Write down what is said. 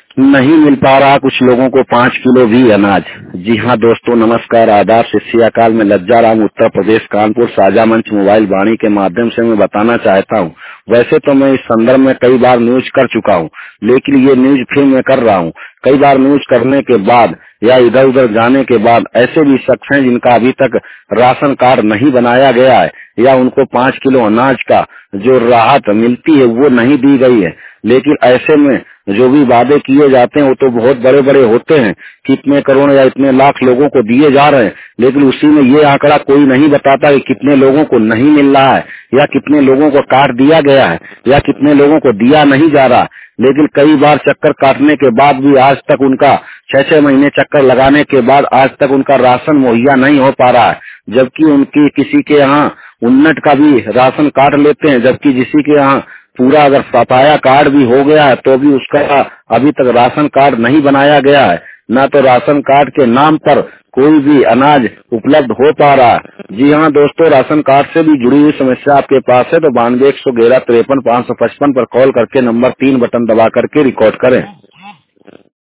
नहीं मिल पा रहा कुछ लोगों को 5 किलो भी अनाज। जी हाँ दोस्तों, नमस्कार, आदाब, सत श्री अकाल। मैं लज्जा राम, उत्तर प्रदेश, कानपुर, साझा मंच मोबाइल वाणी के माध्यम से मैं बताना चाहता हूँ। वैसे तो मैं इस संदर्भ में कई बार न्यूज कर चुका हूँ, लेकिन ये न्यूज फिर मैं कर रहा हूँ। कई बार न्यूज करने के बाद या इधर उधर जाने के बाद ऐसे भी शख्स हैं जिनका अभी तक राशन कार्ड नहीं बनाया गया है, या उनको 5 किलो अनाज का जो राहत मिलती है वो नहीं दी गई है। लेकिन ऐसे में जो भी वादे किए जाते हैं वो तो बहुत बड़े बड़े होते हैं कि इतने करोड़ या इतने लाख लोगों को दिए जा रहे हैं, लेकिन उसी में ये आंकड़ा कोई नहीं बताता कि कितने लोगों को नहीं मिल रहा है, या कितने लोगों को काट दिया गया है, या कितने लोगों को दिया नहीं जा रहा। लेकिन कई बार चक्कर काटने के बाद भी आज तक उनका 6-6 महीने चक्कर लगाने के बाद आज तक उनका राशन मुहैया नहीं हो पा रहा है। जबकि उनकी किसी के यहाँ उन्नत का भी राशन कार्ड लेते हैं, जबकि किसी के यहाँ पूरा अगर सफाया कार्ड भी हो गया है तो भी उसका अभी तक राशन कार्ड नहीं बनाया गया है। न तो राशन कार्ड के नाम पर कोई भी अनाज उपलब्ध हो पा रहा है। जी हाँ दोस्तों, राशन कार्ड से भी जुड़ी हुई समस्या आपके पास है तो 92 111 53 555 पर कॉल करके नंबर 3 बटन दबा करके रिकॉर्ड करें।